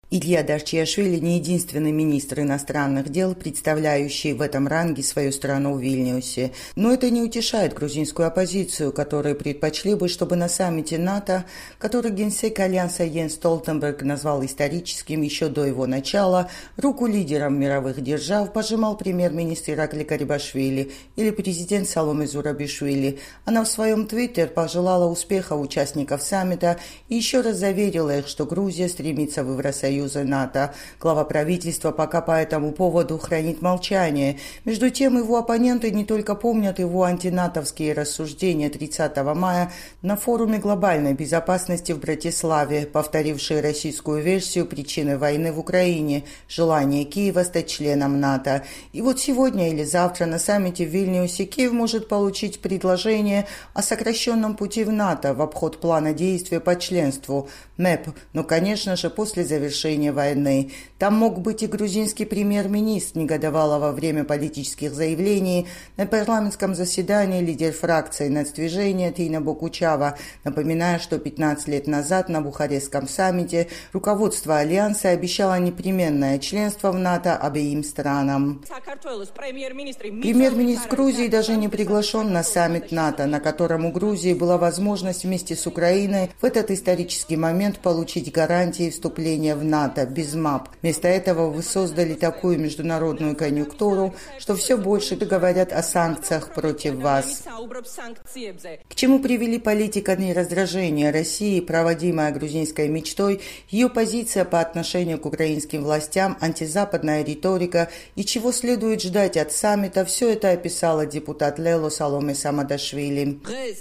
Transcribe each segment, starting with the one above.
Илья Дарчиашвили не единственный министр иностранных дел, представляющий в этом ранге свою страну в Вильнюсе. Но это не утешает грузинскую оппозицию, которые предпочли бы, чтобы на саммите НАТО, который генсек Альянса Йенс Столтенберг назвал историческим еще до его начала, руку лидерам мировых держав пожимал премьер-министр Иракли Гарибашвили или президент Саломе Зурабишвили. Она в своем твиттер пожелала успеха участников саммита и еще раз заверила их, что Грузия стремится в Евросоюз и НАТО. Глава правительства пока по этому поводу хранит молчание. Между тем, его оппоненты не только помнят его антинатовские рассуждения 30 мая на форуме глобальной безопасности в Братиславе, повторившие российскую версию причины войны в Украине – желание Киева стать членом НАТО. И вот сегодня или завтра на саммите в Вильнюсе Киев может получить предложение о сокращенном пути в НАТО в обход плана действия по членству МЭП, но, конечно же, после завершения войны. Там мог быть и грузинский премьер-министр, негодовала во время политических заявлений на парламентском заседании лидер фракции нацдвижения Тина Бокучава, напоминая, что 15 лет назад на Бухарестском саммите руководство Альянса обещало непременное членство в НАТО обеим странам. Премьер-министр Грузии даже не приглашен на саммит НАТО, на котором у Грузии была возможность вместе с Украиной в этот исторический момент получить гарантии вступления в НАТО без МАП. Вместо этого вы создали такую международную конъюнктуру, что все больше говорят о санкциях против вас. К чему привели политика нераздражения России, проводимая грузинской мечтой, ее позиция по отношению к украинским властям, антизападная риторика и чего следует ждать от саммита, все это описала депутат Лело Саломе Самадашвили.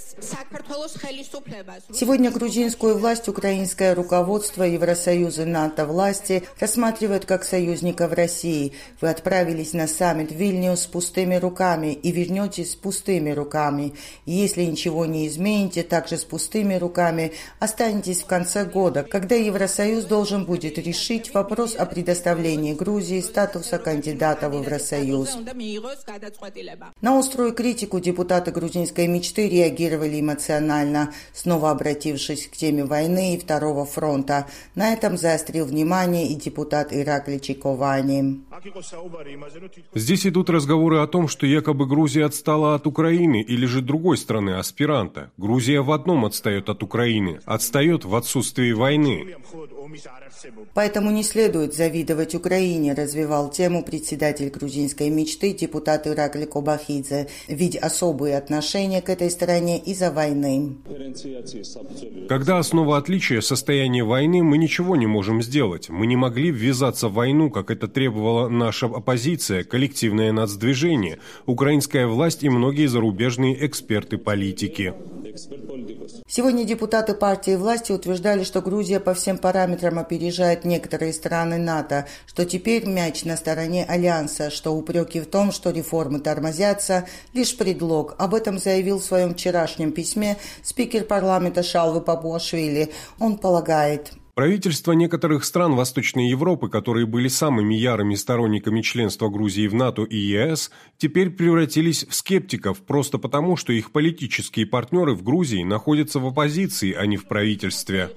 Сегодня грузинскую власть, украинское руководство, Евросоюз и НАТО власти рассматривают как союзников России. Вы отправились на саммит в Вильнюс с пустыми руками и вернетесь с пустыми руками. И если ничего не измените, также с пустыми руками останетесь в конце года, когда Евросоюз должен будет решить вопрос о предоставлении Грузии статуса кандидата в Евросоюз. На острую критику депутаты грузинской мечты реагировали эмоционально, снова обратившись к теме войны и Второго фронта. На этом заострил внимание и депутат Иракли Чиковани. Здесь идут разговоры о том, что якобы Грузия отстала от Украины или же другой страны аспиранта. Грузия в одном отстает от Украины, отстает в отсутствии войны. Поэтому не следует завидовать Украине, развивал тему председатель грузинской мечты депутат Иракли Кобахидзе, ведь особые отношения к этой стране из-за войны. Когда основа отличия состояние войны, мы ничего не можем сделать. Мы не могли ввязаться в войну, как это требовала наша оппозиция, коллективное нацдвижение, украинская власть и многие зарубежные эксперты-политики. Сегодня депутаты партии власти утверждали, что Грузия по всем параметрам опережает некоторые страны НАТО, что теперь мяч на стороне Альянса, что упреки в том, что реформы тормозятся, лишь предлог. Об этом заявил в своем вчерашнем письме спикер парламента Шалвы Папуашвили. Он полагает: правительства некоторых стран Восточной Европы, которые были самыми ярыми сторонниками членства Грузии в НАТО и ЕС, теперь превратились в скептиков просто потому, что их политические партнеры в Грузии находятся в оппозиции, а не в правительстве.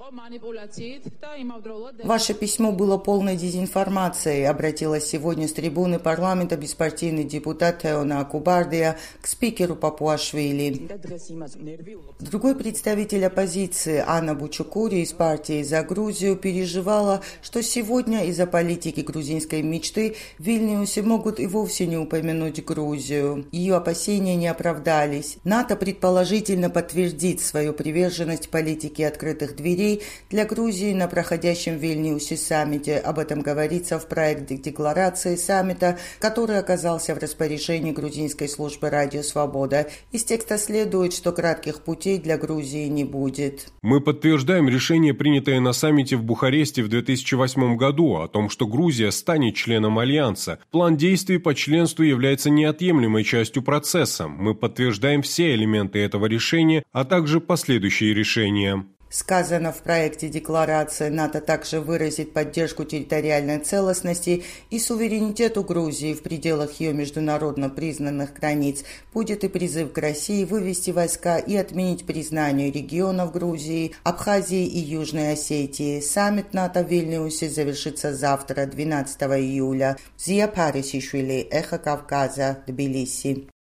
Ваше письмо было полной дезинформацией, обратилась сегодня с трибуны парламента беспартийный депутат Теона Акубардия к спикеру Папуашвили. Другой представитель оппозиции Анна Бучукури из партии «За Грузию» переживала, что сегодня из-за политики грузинской мечты в Вильнюсе могут и вовсе не упомянуть Грузию. Ее опасения не оправдались. НАТО предположительно подтвердит свою приверженность политике открытых дверей для Грузии на проходящем в Вильнюсе саммите. Об этом говорится в проекте декларации саммита, который оказался в распоряжении грузинской службы «Радио Свобода». Из текста следует, что кратких путей для Грузии не будет. Мы подтверждаем решение, принятое на саммите в Бухаресте в 2008 году о том, что Грузия станет членом Альянса. План действий по членству является неотъемлемой частью процесса. Мы подтверждаем все элементы этого решения, а также последующие решения. Сказано в проекте декларации, НАТО также выразит поддержку территориальной целостности и суверенитету Грузии в пределах ее международно признанных границ. Будет и призыв к России вывести войска и отменить признание регионов Грузии, Абхазии и Южной Осетии. Саммит НАТО в Вильнюсе завершится завтра, 12 июля. Зия Парисишвили, Эхо Кавказа, Тбилиси.